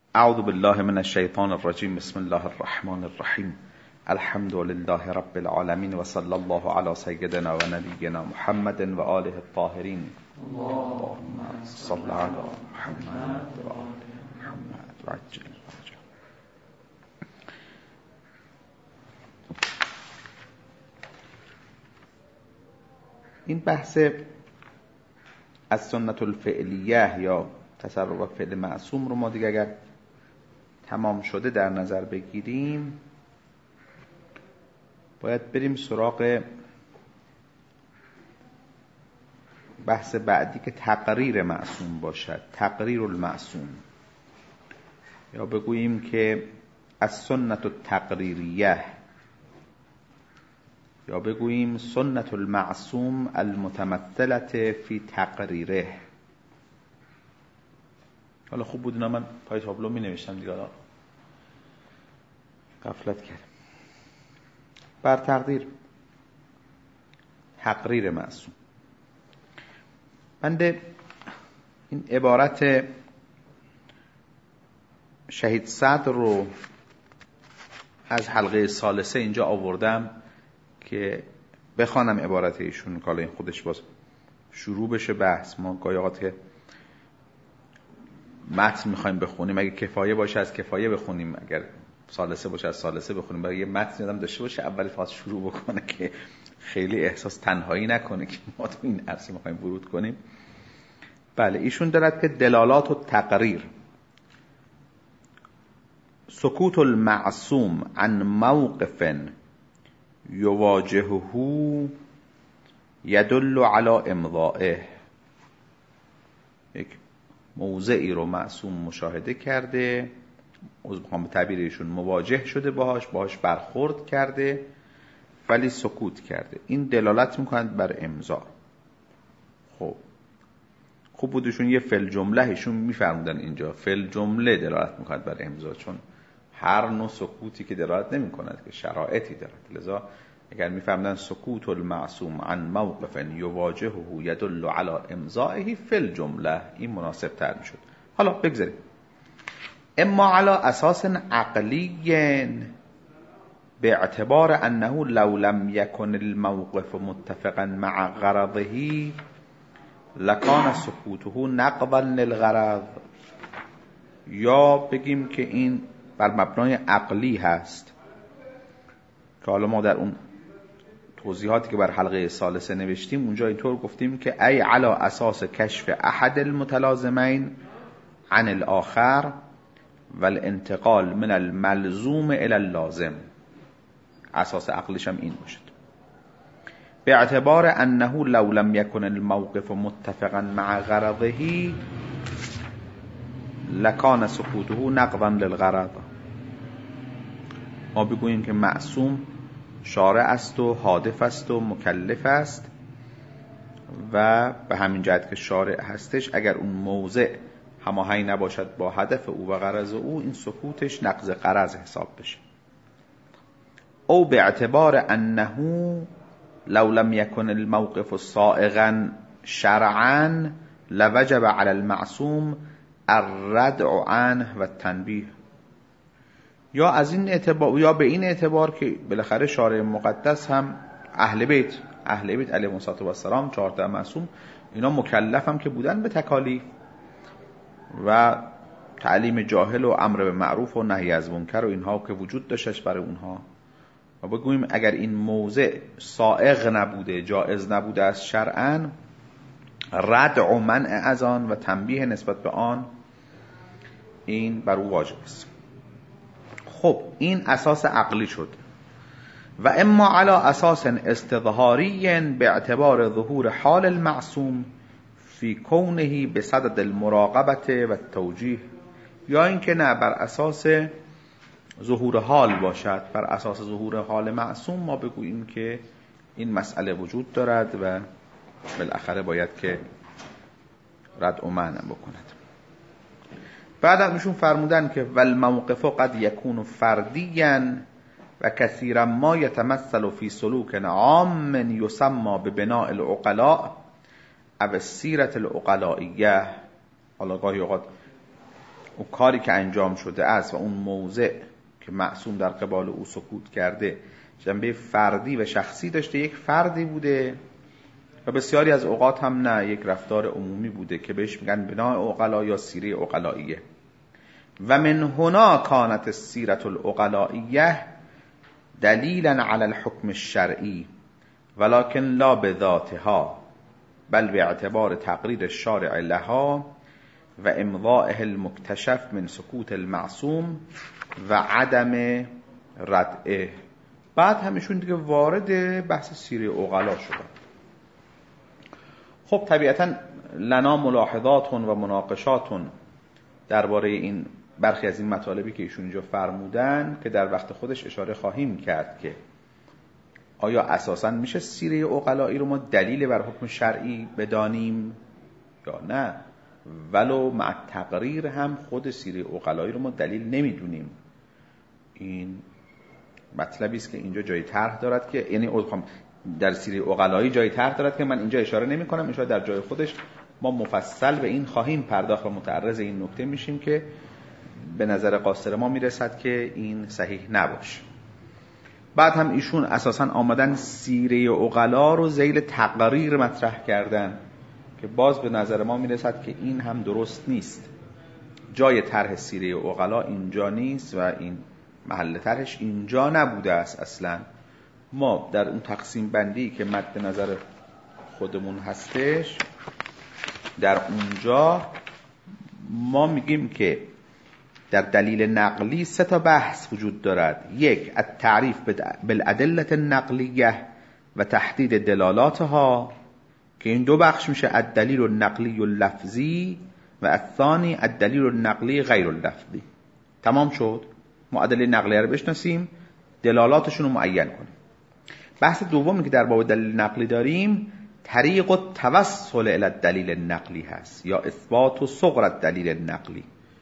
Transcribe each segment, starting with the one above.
اعوذ بالله من الشیطان الرجیم. بسم الله الرحمن الرحیم. الحمد لله رب العالمین و صلی الله علی سیدنا و نبینا محمد و آله الطاهرین. اللهم صل علی محمد و آل محمد و عجل فرجهم. این بحث از سنت الفعلیه یا تصرف فعل معصوم رو ما دیگه اگر تمام شده در نظر بگیریم، باید بریم سراغ بحث بعدی که تقریر معصوم باشد، تقریر المعصوم، یا بگوییم که از سنت التقریریه، یا بگوییم سنت المعصوم المتمثلة فی تقریره. حالا خوب بود اینا من پای تابلو می نوشتم دیگه، حالا غفلت کردم. بر تقدیر تقریر معصوم. بنده این عبارت شهید صدر رو از حلقه ثالثه اینجا آوردم که بخوانم عبارت ایشون، که این خودش باز شروع بشه بحث. ما گاهی اوقات که متن میخوایم بخونیم، اگه کفایه باشه از کفایه بخونیم، اگر ثالثه باشه از ثالثه بخونیم، برای یه متن آدم داشته باشه اول فاز شروع بکنه که خیلی احساس تنهایی نکنه که ما تو این عرصه میخوایم ورود کنیم. بله، ایشون دارد که دلالات و تقریر، سکوت المعصوم عن موقف یواجهه یدل علی امضائه. یک موضعی رو معصوم مشاهده کرده، از به تعبیر ایشون مواجه شده باهاش برخورد کرده ولی سکوت کرده. این دلالت میکنند بر امضا. خب خوب بودشون یه فعل جمله ایشون میفرمودن اینجا فعل جمله دلالت میکند بر امضا، چون هر نوع سکوتی که دلالت نمیکند که شرایطی دارد. لذا اگر میفهمدن سکوت المعصوم عن موقف یواجهه یدل علی امضائه فعل جمله، این مناسب تر میشد. حالا بگذاریم. اما علی اساس عقلی باعتبار انه لو لم يكن الموقف متفقا مع غرضه لکان سکوته نقضا للغرض. یا بگیم که این بر مبنای عقلی هست که حالا ما در اون توضیحاتی که بر حلقه ثالثه نوشتیم اونجا اینطور گفتیم که ای علی اساس کشف احد المتلازمین عن الاخر والانتقال من الملزوم الى اللازم. اساس عقلش هم این باشد. به اعتبار انه لو لم يكن الموقف متفقا مع غرضه لکان سکوته نقضا للغرض. ما بگوییم که معصوم شارع است و هادف است و مکلف است و به همین جهت که شارع هستش، اگر اون موضع هماهنگ نباشد با هدف او و غرض او، این سکوتش نقض غرض حساب بشه. او به اعتبار انه لو لم يكن الموقف صائغا شرعا لوجب على المعصوم الردع عنه و التنبیه. یا از این اعتبار، یا به این اعتبار که بالاخره شارع مقدس هم اهل بیت علیهم السلام 14 معصوم، اینا مکلف هم که بودن به تکالیف و تعلیم جاهل و امر به معروف و نهی از منکر و اینها که وجود داشتش برای اونها. و بگوییم اگر این موضع سائغ نبوده، جائز نبوده از شرعاً، ردع و منع از آن و تنبیه نسبت به آن این بر او واجب است. خب این اساس عقلی شد. و اما علی اساس استظهاری به اعتبار ظهور حال المعصوم فی کونه بصدد المراقبه و التوجیه. یا اینکه نه، بر اساس ظهور حال باشد. بر اساس ظهور حال معصوم ما بگوییم که این مسئله وجود دارد و بالاخره باید که رد و منع بکند. بعد ازشون فرمودن که والموقف قد یکون فردیا و کثیرا ما یتمثل فی سلوک عام یسمى ببناء العقلاء او السیرة العقلائیه. حالا گاهی اوقات و کاری که انجام شده است و اون موضع که معصوم در قبال او سکوت کرده جنبه فردی و شخصی داشته، یک فردی بوده و بسیاری از اوقات هم نه، یک رفتار عمومی بوده که بهش میگن بناء عقلا یا سیره عقلائیه. و من هنا کانت السیرة العقلائیه دلیلا علی الحکم الشرعی ولكن لا بذاتها بل باعتبار تقریر الشارع لها و امضائه المکتشف من سکوت المعصوم و عدم ردعه. بعد همشون دیگه وارد بحث سیره عقلا شدن. خب طبیعتا لنا ملاحظات و مناقشات درباره این برخی از این مطالبی که ایشون اینجا فرمودن که در وقت خودش اشاره خواهیم کرد که آیا اساساً میشه سیره عقلایی رو ما دلیل بر حکم شرعی بدانیم یا نه، ولو مع تقریر هم خود سیره عقلایی رو ما دلیل نمیدونیم. این مطلبی است که اینجا جای طرح دارد که یعنی در سیره عقلایی جای طرح دارد که من اینجا اشاره نمی کنم، اشاره در جای خودش ما مفصل به این خواهیم پرداخت و متعرض این نکته میشیم که به نظر قاصر ما میرسد که این صحیح نباشه. بعد هم ایشون اساساً آمدن سیره عقلا رو ذیل تقریر مطرح کردن که باز به نظر ما میرسد که این هم درست نیست. جای طرح سیره عقلا اینجا نیست و این محل طرحش اینجا نبوده است. اصلا ما در اون تقسیم بندی که مد نظر خودمون هستش در اونجا ما میگیم که در دلیل نقلی 3 تا بحث وجود دارد. 1 التعریف بالادله النقلیه و تحدید دلالاتها که این 2 بخش میشه، الدلیل النقلی اللفظی و الثانی الدلیل النقلی غیر اللفظی. تمام شد. ما ادله نقلیه رو بشناسیم، دلالاتشون رو معین کنیم. بحث دومی که در باب دلیل نقلی داریم طریق التوصل الی الدلیل النقلی هست یا اثبات و صغر الدلیل النقلی.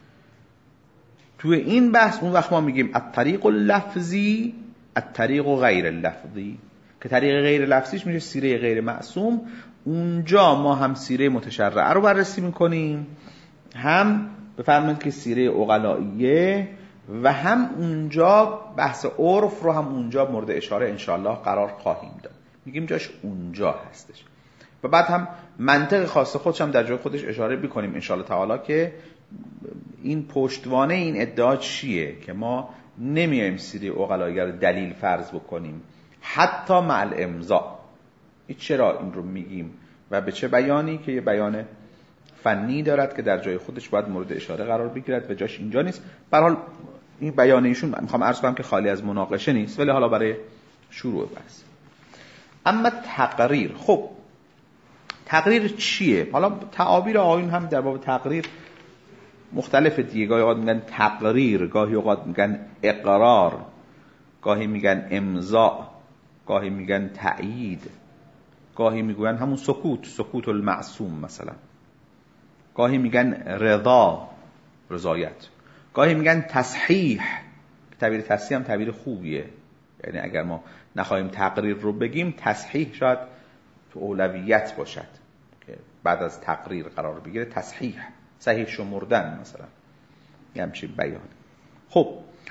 توی این بحث اون وقت ما میگیم الطریق اللفظی الطریق غیر اللفظی که طریق غیر لفظیش میشه سیره غیر معصوم. اونجا ما هم سیره متشرعه رو بررسی میکنیم، هم بفرمایید که سیره عقلائیه، و هم اونجا بحث عرف رو هم اونجا مورد اشاره انشاءالله قرار خواهیم داد. میگیم جاش اونجا هستش. و بعد هم منطق خاص خودش هم در جای خودش اشاره بکنیم انشاءالله تعالی که این پشتوانه این ادعا چیه که ما نمیایم سیره عقلائیه رو دلیل فرض بکنیم حتی مع الامضاء. چرا این رو میگیم و به چه بیانی که یه بیان فنی دارد که در جای خودش باید مورد اشاره قرار بگیرد و جاش اینجا نیست. به هر حال این بیان ایشون میخوام عرض کنم که خالی از مناقشه نیست، ولی حالا برای شروع بحث. اما تقریر، خب تقریر چیه؟ حالا تعابیر آیون هم در باب تقریر مختلف دیگه. گاهی اوقات میگن تقریر، گاهی اوقات میگن اقرار، گاهی میگن امضاء، گاهی میگن تأیید، گاهی میگن همون سکوت المعصوم مثلا، گاهی میگن رضا، رضایت، گاهی میگن تصحیح. تعبیر تصحیح هم تعبیر خوبیه، یعنی اگر ما نخواهیم تقریر رو بگیم تصحیح شاید تو اولویت باشد که بعد از تقریر قرار بگیره. تصحیح، صحیح شمردن مثلا، یه همچین بیان. خب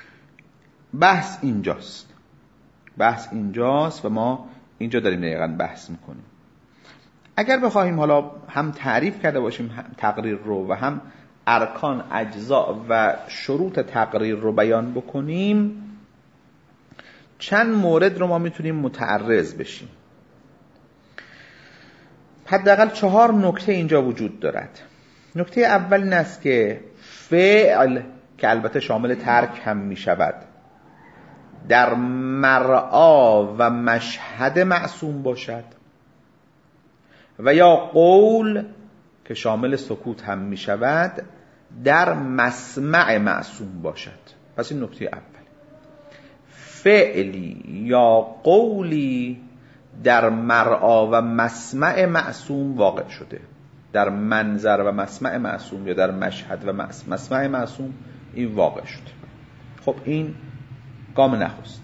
بحث اینجاست و ما اینجا داریم دقیقاً بحث میکنیم. اگر بخواهیم حالا هم تعریف کرده باشیم تقریر رو و هم ارکان، اجزا و شروط تقریر رو بیان بکنیم، چند مورد رو ما میتونیم متعرض بشیم. حداقل 4 نکته اینجا وجود دارد. نکته اول این است که فعل که البته شامل ترک هم می شود در مرعا و مشهد معصوم باشد و یا قول که شامل سکوت هم می شود در مسمع معصوم باشد. پس این نکته اول. فعلی یا قولی در مرعا و مسمع معصوم واقع شده، در منظر و مسمع معصوم یا در مشهد و مسمع معصوم این واقع شده. خب این گام نخست.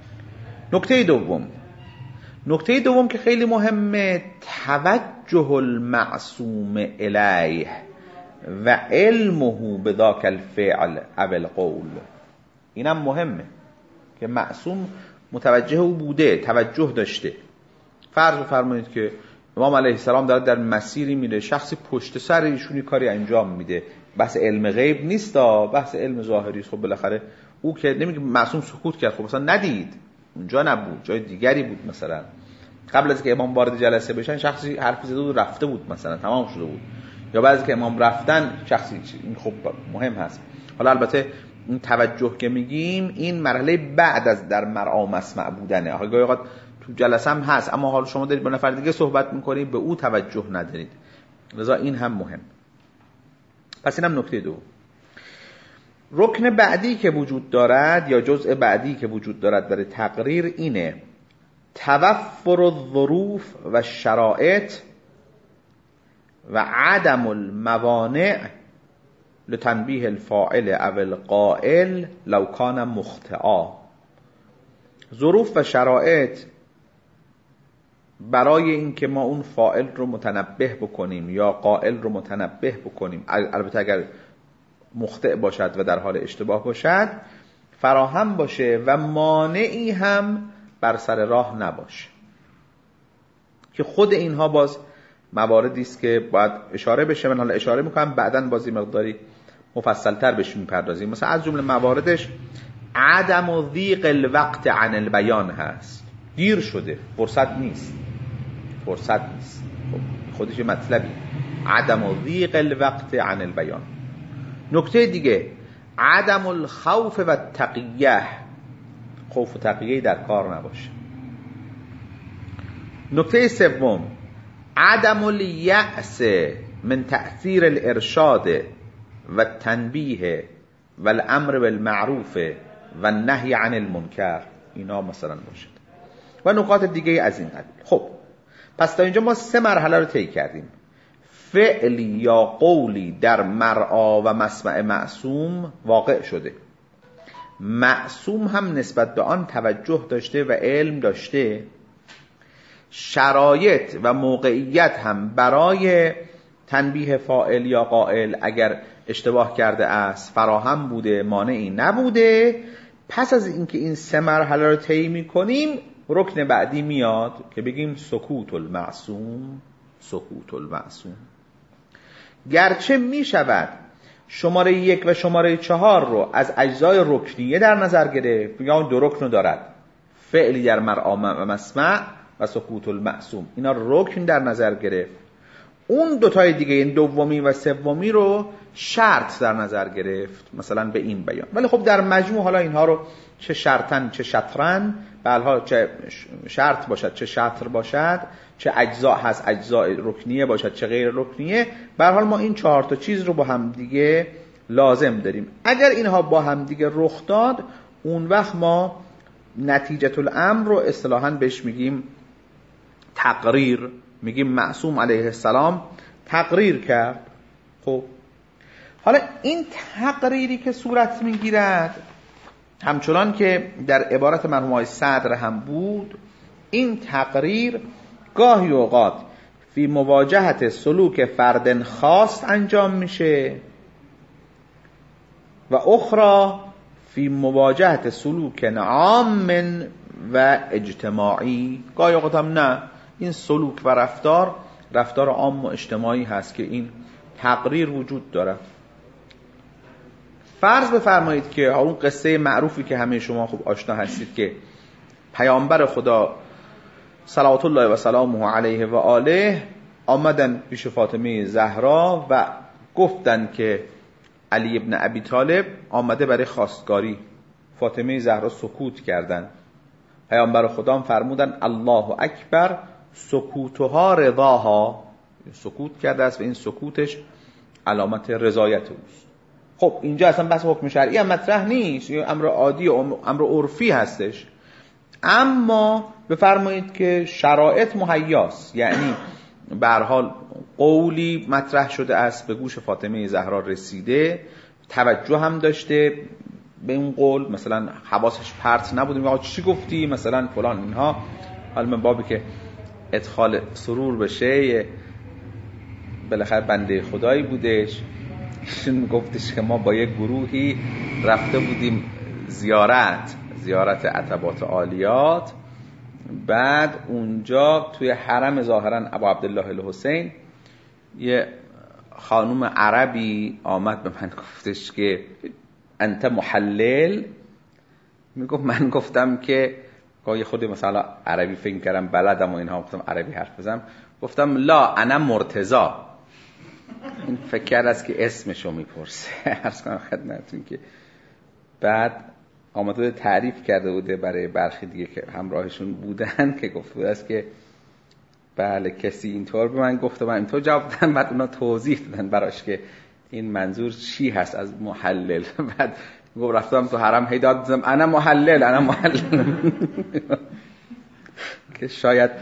نکته دوم که خیلی مهمه، توجه المعصوم الیه و علمه بذاک الفعل او القول. اینم مهمه که معصوم متوجه او بوده، توجه داشته. فرض بفرمایید که امام علیه السلام داره در مسیری میره، شخصی پشت سر ایشونی کاری انجام میده، بحث علم غیب نیست، بحث علم ظاهری است. خب بالاخره او که نمیگه معصوم سکوت کرد، خب مثلا ندید، اونجا نبود، جای دیگری بود، مثلا قبل از که امام وارد جلسه بشن شخصی حرفی زده بود رفته بود، مثلا تمام شده بود، یا بعد از که امام رفتن شخصی، این خب مهم هست. حالا البته این توجه که میگیم این مرحله بعد از در مرعا مسمع بودنه. گاهی اوقات تو جلسه هم هست، اما حالا شما دارید با نفر دیگه صحبت میکنید، به او توجه ندارید، لذا این هم مهم. پس اینم نکته دوم. رکن بعدی که وجود دارد یا جزء بعدی که وجود دارد برای تقریر اینه: توفر الظروف و الشرائط و عدم الموانع لتنبیه الفاعل او القائل لو کان مخطئا. ظروف و شرایط برای اینکه ما اون فاعل رو متنبه بکنیم یا قائل رو متنبه بکنیم، البته اگر مخطئ باشد و در حال اشتباه باشد، فراهم باشه و مانعی هم بر سر راه نباشه، که خود اینها باز مواردی است که باید اشاره بشه. من حالا اشاره میکنم، بعداً بازی مقداری مفصل‌تر بهش میپردازیم. مثلا از جمله مواردش عدم و ضیق الوقت عن البیان هست. دیر شده، فرصت نیست. خب خودش مطلبی، عدم و ضیق الوقت عن البیان. نکته دیگه عدم الخوف و التقیه، خوف و تقیه در کار نباشه. نکته سوم عدم الیأس من تأثیر الارشاد و التنبیه و الامر بالمعروف و النهی عن المنکر، اینا مثلا باشد و نکات دیگه از این قبیل. خب پس تا اینجا ما 3 مرحله رو طی کردیم. فعلی یا قولی در مرعا و مسمع معصوم واقع شده، معصوم هم نسبت به آن توجه داشته و علم داشته، شرایط و موقعیت هم برای تنبیه فاعل یا قائل اگر اشتباه کرده است فراهم بوده، مانعی نبوده. پس از اینکه این 3 مرحله رو طی می‌کنیم، رکن بعدی میاد که بگیم سکوت المعصوم. سکوت المعصوم گرچه می شود شماره 1 و شماره 4 رو از اجزای رکنیه در نظر گرفت، یا 2 رکن دارد، فعلی در مرعا و مسمع و سکوت المعصوم، اینا رکن در نظر گرفت. اون 2 تای دیگه، این دومی و سومی رو شرط در نظر گرفت، مثلا به این بیان. ولی خب در مجموع حالا اینها رو چه شرطن چه شطرن، بلها چه شرط باشد چه شطر باشد، چه اجزا هست اجزا رکنیه باشد چه غیر رکنیه، به هر حال ما این 4 تا چیز رو با هم دیگه لازم داریم. اگر اینها با هم دیگه رخ داد، اون وقت ما نتیجه الامر رو اصطلاحاً بهش میگیم تقریر، میگیم معصوم علیه السلام تقریر کرد. خب حالا این تقریری که صورت میگیرد، همچنان که در عبارت مرحوم آقای صدر هم بود، این تقریر گاهی اوقات فی مواجهت سلوک فرد خاص انجام میشه و اخرى فی مواجهت سلوک عام و اجتماعی. گاهی اوقات هم نه، این سلوک و رفتار عام و اجتماعی هست که این تقریر وجود داره. فرض بفرمایید که اون قصه معروفی که همه شما خوب آشنا هستید که پیامبر خدا صلوات الله و سلامه علیه و آله آمدن پیش فاطمه زهرا و گفتن که علی ابن ابی طالب آمده برای خواستگاری. فاطمه زهرا سکوت کردن. پیامبر خدا فرمودن الله اکبر سکوتها رضاها، سکوت کرده است و این سکوتش علامت رضایت اوست. خب اینجا اصلا بحث حکم شرعی هم مطرح نیست، یه امر عادی و امر عرفی هستش. اما بفرمایید که شرایط مهیاست، یعنی به هر حال قولی مطرح شده است، به گوش فاطمه زهرا رسیده، توجه هم داشته به این قول، مثلا حواسش پرت نبود، میگه چی گفتی مثلا فلان اینها. حالا من بابی که ادخال سرور بشه، بالاخره بنده خدایی بودش، ایشون گفتش که ما با یک گروهی رفته بودیم زیارت عتبات عالیات، بعد اونجا توی حرم ظاهرا ابو عبدالله الحسین یه خانوم عربی آمد به من گفتش که انت محلل. میگفت من گفتم که گاهی خود مثلا عربی فکر کردم بلدم و اینها، گفتم عربی حرف بزنم، گفتم لا انا مرتضا. این فکر است که اسمشو میپرسه. عرض کنم خدمتتون که بعد آمده تعریف کرده بوده برای برخی دیگه که همراهشون بودن که گفته است که بله کسی اینطور به من گفته، من اینطور جواب دادم، بعد اونا توضیح دادن براش که این منظور چی هست از محلل. بعد گفت رفتم تو حرم هی داد بزنم انا محلل که شاید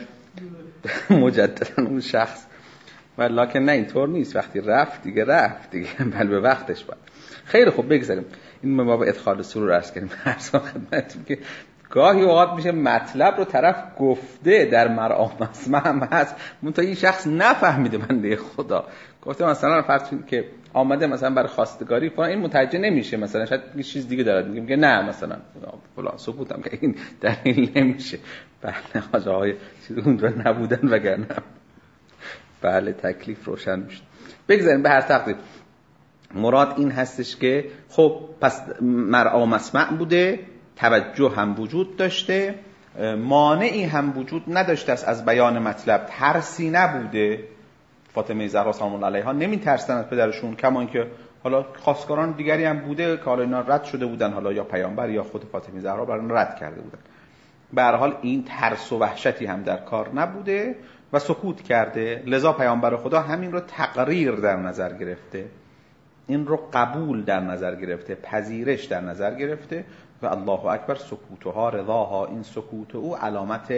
مجددا اون شخص، ولکن نه اینطور نیست، وقتی رفت دیگه بل به وقتش بود. خیلی خوب بگذاریم این ما با ادخال سرور عرض کردیم ارزان خدمتتون که گاهی اوقات میشه مطلب رو طرف گفته در مرام مسمع هم هست، منتها این شخص نفهمیده. بنده خدا گفته مثلا فرض کنید که آمده مثلا برای خواستگاری فلان، این متوجه نمیشه، مثلا شاید یه چیز دیگه داره، میگیم که نه مثلا فلان ثبوتم که این دلیل نمیشه. بله حاجاهای چیز اون رو نبودن وگرنه بله تکلیف روشن میشه. بگذاریم به هر تقدیر مراد این هستش که خب پس مرعا مسمع بوده، توجه هم وجود داشته، مانعی هم وجود نداشته است از بیان مطلب، ترسی نبوده. فاطمه زهرا سلام الله علیها نمی‌ترسیدن از پدرشون، کما اینکه حالا خواستگاران دیگری هم بوده که حالا اینا رد شده بودن، حالا یا پیامبر یا خود فاطمه زهرا برای رد کرده بودن. به هر حال این ترس و وحشتی هم در کار نبوده و سکوت کرده. لذا پیامبر خدا همین رو تقریر در نظر گرفته، این رو قبول در نظر گرفته، پذیرش در نظر گرفته و الله اکبر سکوتها رضاها، این سکوت او علامت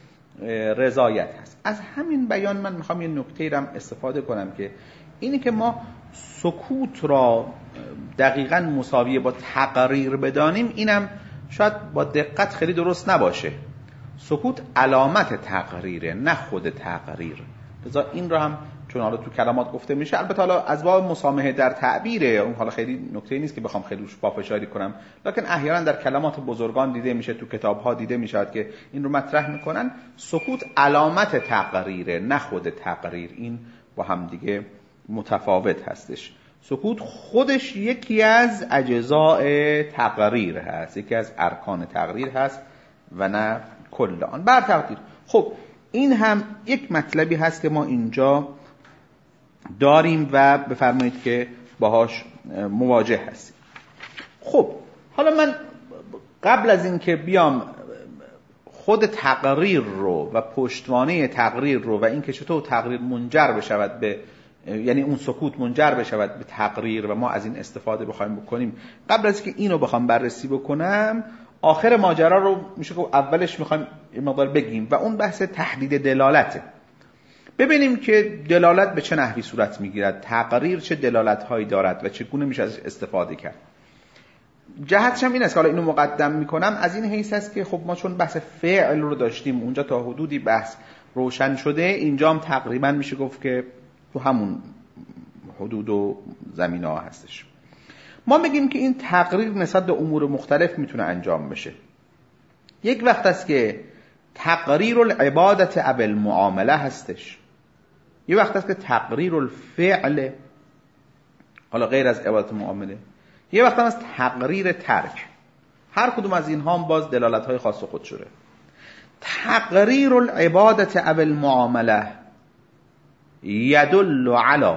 رضایت هست. از همین بیان من میخوام یه نکته رم استفاده کنم که اینی که ما سکوت را دقیقاً مساویه با تقریر بدانیم، اینم شاید با دقت خیلی درست نباشه. سکوت علامت تقریره نه خود تقریر. لذا این رو هم چون حالا تو کلمات گفته میشه، البته حالا از باب مسامحه در تعبیره، اون حالا خیلی نکته نیست که بخوام خیلی روش پافشاری کنم، لکن احیانا در کلمات بزرگان دیده میشه، تو کتاب‌ها دیده میشه که این رو مطرح میکنن. سکوت علامت تقریره نه خود تقریر، این با هم دیگه متفاوت هستش. سکوت خودش یکی از اجزاء تقریر هست، یکی از ارکان تقریر هست و نه کل آن. بر تقدیر خب این هم یک مطلبی هست که ما اینجا داریم و بفرمایید که باهاش مواجه هستیم. خب حالا من قبل از این که بیام خود تقریر رو و پشتوانه تقریر رو و این که چطور تقریر منجر بشود به، یعنی اون سکوت منجر بشود به تقریر و ما از این استفاده بخوایم بکنیم، قبل از که اینو بخوام بررسی بکنم، آخر ماجرا رو میشه که اولش میخوایم یه مقدار بگیم و اون بحث تحدید دلالته. ببینیم که دلالت به چه نحوی صورت میگیرد، تقریر چه دلالت‌هایی دارد و چگونه میشه ازش استفاده کرد. جهتش هم این است که حالا اینو مقدم میکنم از این حیث است که خب ما چون بحث فعل رو داشتیم اونجا تا حدودی بحث روشن شده، اینجا هم تقریبا میشه گفت که تو همون حدود و زمینه‌ها هستش. ما بگیم که این تقریر نسبت به امور مختلف میتونه انجام بشه. یک وقت است که تقریر العبادت اب المعامله هستش، یک وقت است که تقریر الفعل، حالا غیر از عبادت معامله، یک وقت است تقریر ترک. هر کدوم از اینها هم باز دلالت‌های خاص خود شده. تقریر العبادت اب المعامله یدل علی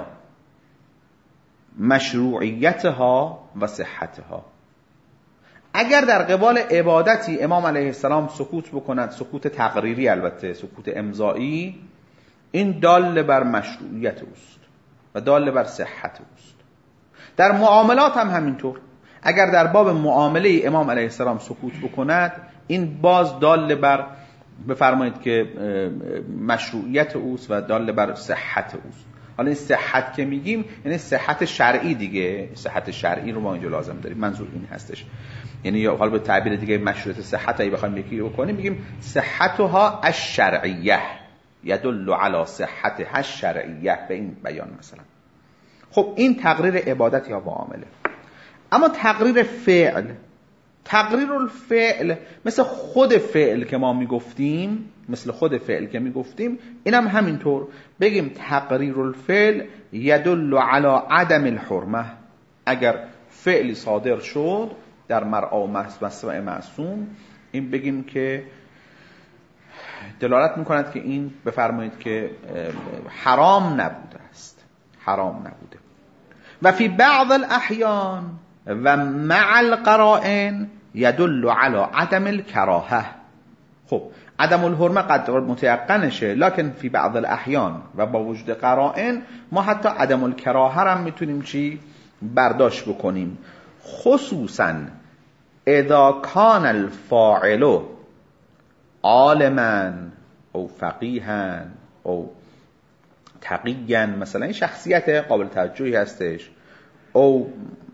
مشروعیتها و صحتها. اگر در قبال عبادتی امام علیه السلام سکوت بکند، سکوت تقریری البته، سکوت امضایی، این دال بر مشروعیت اوست و دال بر صحت اوست. در معاملات هم همینطور، اگر در باب معامله امام علیه السلام سکوت بکند، این باز دال بر بفرمایید که مشروعیت اوست و دال بر صحت اوست. حالا این صحت که میگیم یعنی صحت شرعی دیگه، صحت شرعی رو ما اینجا لازم داریم، منظور این هستش. یعنی یا حالا به تعبیر دیگه مشروعیت صحت اگه بخوایم یکی بکنیم میگیم صحتها الشرعیه یدل علی صحتها الشرعیه، به این بیان مثلا. خب این تقریر عبادت یا معامله. اما تقریر الفعل مثل خود فعل که ما میگفتیم، اینم همینطور بگیم تقریر الفعل یدل علی عدم الحرمه. اگر فعلی صادر شد در مرعا مسمع معصوم، این بگیم که دلالت میکند که این بفرمایید که حرام نبوده است، و فی بعض الاحیان و مع القرائن یدل علی عدم الکراهه. خب عدم الحرمه قد متیقنشه، لکن فی بعض الاحیان و با وجود قرائن ما حتی عدم الکراهه هم میتونیم برداشت بکنیم، خصوصا اذا کان الفاعل عالما او فقیها او تقیا، مثلا این شخصیت قابل توجهی هستش، او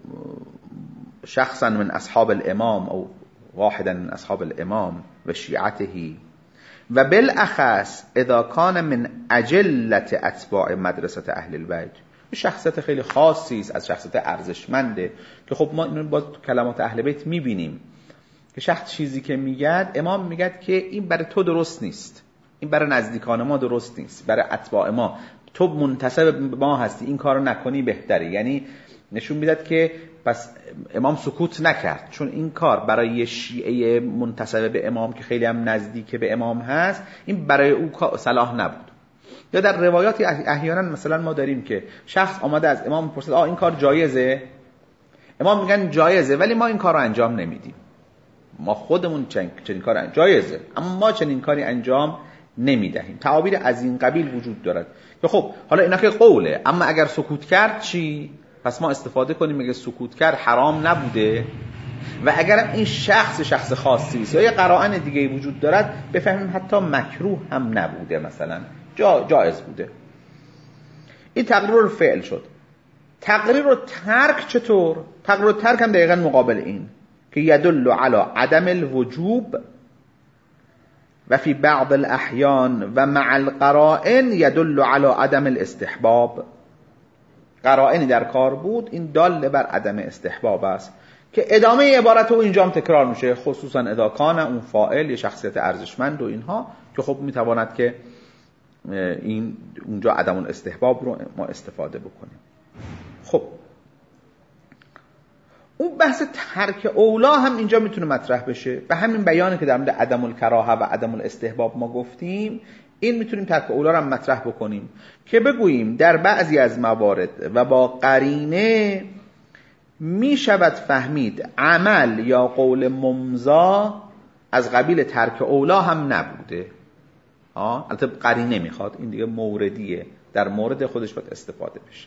شخصا من اصحاب الامام او واحدا من اصحاب الامام و شیعته، و بالاخص اذا کان من اجلت اتباع مدرسه اهل البیت، شخصیت خیلی خاصی است از شخصیت ارزشمنده که خب ما اینو با کلمات اهل بیت میبینیم که شخص چیزی که میگه امام میگه که این برای تو درست نیست، این برای نزدیکان ما درست نیست، برای اتباع ما، تو منتسب ما هستی، این کارو نکنی بهتره. یعنی نشون میداد که پس امام سکوت نکرد، چون این کار برای شیعه منتسب به امام که خیلی هم نزدیک به امام هست، این برای او صلاح نبود. یا در روایاتی احیانا مثلا ما داریم که شخص آمده از امام میپرسه این کار جایزه؟ امام میگن جایزه ولی ما این کار رو انجام نمیدیم، ما خودمون چنین کار جایزه اما ما چنین کاری انجام نمیدهیم. تعابیر از این قبیل وجود دارد که خب حالا اینا که قوله، اما اگر سکوت کرد چی؟ پس ما استفاده کنیم اگه سکوت کرد حرام نبوده، و اگر این شخص خاصی است یا یه قرائن دیگه وجود دارد بفهمیم حتی مکروه هم نبوده، مثلا جایز بوده. این تقریر الفعل شد. تقریر الترک چطور؟ تقریر الترک هم دقیقاً مقابل این که یدل علی عدم الوجوب و فی بعض الاحیان و مع القرائن یدل علی عدم الاستحباب. قرائنی در کار بود، این دال بر عدم استحباب است که ادامه عبارت او اینجا هم تکرار میشه، خصوصا اذا کان اون فاعل یه شخصیت ارزشمند و اینها، که خب میتواند که این اونجا عدم الاستحباب رو ما استفاده بکنیم. خب اون بحث ترک اولا هم اینجا میتونه مطرح بشه، به همین بیانی که در مورد عدم الکراهه و عدم الاستحباب ما گفتیم، این میتونیم ترک اولا رو هم مطرح بکنیم که بگوییم در بعضی از موارد و با قرینه میشود فهمید عمل یا قول ممضا از قبیل ترک اولا هم نبوده. البته قرینه میخواد، این دیگه موردیه، در مورد خودش باید استفاده بشه.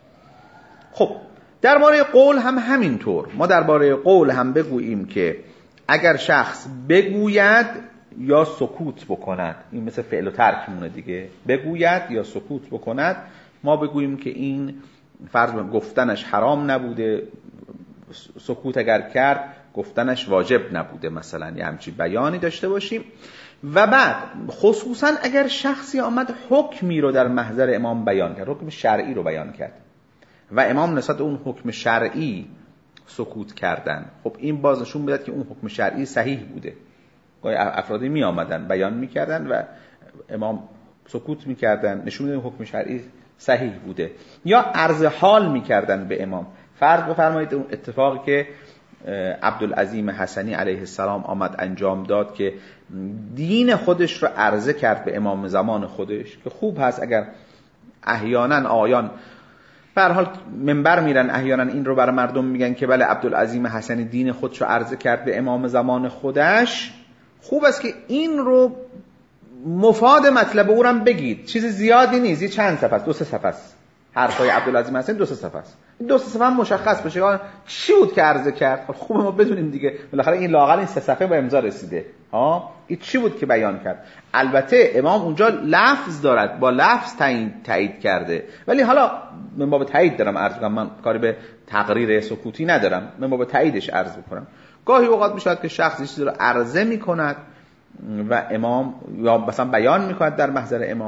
خب درباره قول هم همینطور، ما درباره قول هم بگوییم که اگر شخص بگوید یا سکوت بکند، این مثل فعل و ترک مونه دیگه، بگوید یا سکوت بکند، ما بگوییم که این فرض گفتنش حرام نبوده، سکوت اگر کرد گفتنش واجب نبوده، مثلا یه همچین بیانی داشته باشیم. و بعد خصوصا اگر شخصی آمد حکمی رو در محضر امام بیان کرد، حکم شرعی رو بیان کرد و امام نسبت اون حکم شرعی سکوت کردن، خب این باز نشون میداد که اون حکم شرعی صحیح بوده. گاهی افرادی می آمدن بیان میکردن و امام سکوت میکردن، نشون میداد حکم شرعی صحیح بوده. یا عرض حال میکردن به امام. فرض بفرمایید اون اتفاقی که عبدالعظیم حسنی علیه السلام آمد انجام داد که دین خودش رو عرضه کرد به امام زمان خودش، که خوب هست اگر احیانا آیان به هر حال منبر میرن، احیانا این رو برای مردم میگن که بله عبدالعظیم حسنی دین خودش رو عرضه کرد به امام زمان خودش، خوب است که این رو مفاد مطلب او رو بگید. چیز زیادی نیست، یه چند صفحه است، 2-3 صفحه است. حرفای عبدالعظیم حسنی 2-3 صفحه است. این 2-3 صفحه هم مشخص بشه چی بود که عرضه کرد. خوب ما بدونیم دیگه، بالاخره این لااقل این 3 صفحه به امضا رسیده. این چی بود که بیان کرد؟ البته امام اونجا لفظ دارد، با لفظ تایید کرده، ولی حالا من باب تایید دارم عرض کنم، من کاری به تقریر سکوتی ندارم، من باب تاییدش عرض میکنم. گاهی اوقات میشود که شخص چیزی رو عرضه میکند و امام یا مثلا بیان میکند در محضر امام،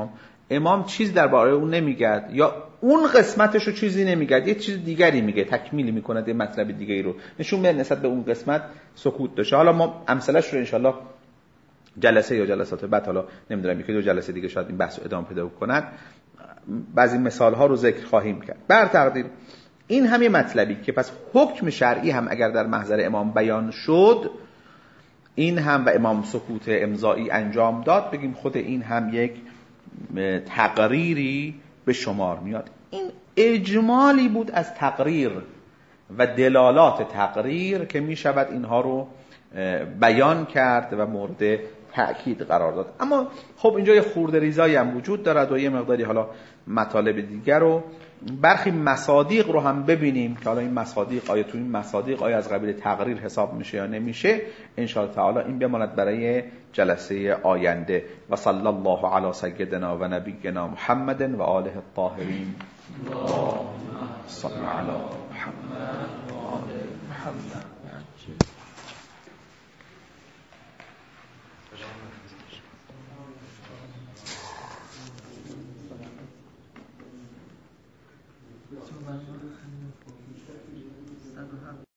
امام چیز درباره اون نمیگه یا اون قسمتش رو چیزی نمیگه، یه چیز دیگری میگه، تکمیلی میکنه یه مطلب دیگری رو نشون میده، نسبت به اون قسمت سکوت داشته. حالا ما امثله‌اش رو انشالله جلسه یا جلسات بعد، حالا نمیدونم یکی دو جلسه دیگه شاید این بحث رو ادامه پیدا کنن، بعضی مثال ها رو ذکر خواهیم کرد. بر تقدیر این هم یه مطلبی که پس حکم شرعی هم اگر در محضر امام بیان شد، این هم و امام سکوت امضایی انجام داد، بگیم خود این هم یک تقریری به شمار میاد. این اجمالی بود از تقریر و دلالات تقریر که می شود اینها رو بیان کرد و مورد تأکید قرار داد. اما خب اینجا یه خورده ریزایی هم وجود دارد و یه مقداری حالا مطالب دیگر رو، برخی مصادیق رو هم ببینیم که حالا این مصادیق آیا تو این مصادیق آیا از قبیل تقریر حساب میشه یا نمیشه. ان شاء الله تعالی این بماند برای جلسه آینده. و صلی الله علی سیدنا و نبینا محمد و آله الطاهرین. صلی علی محمد و آله محمد.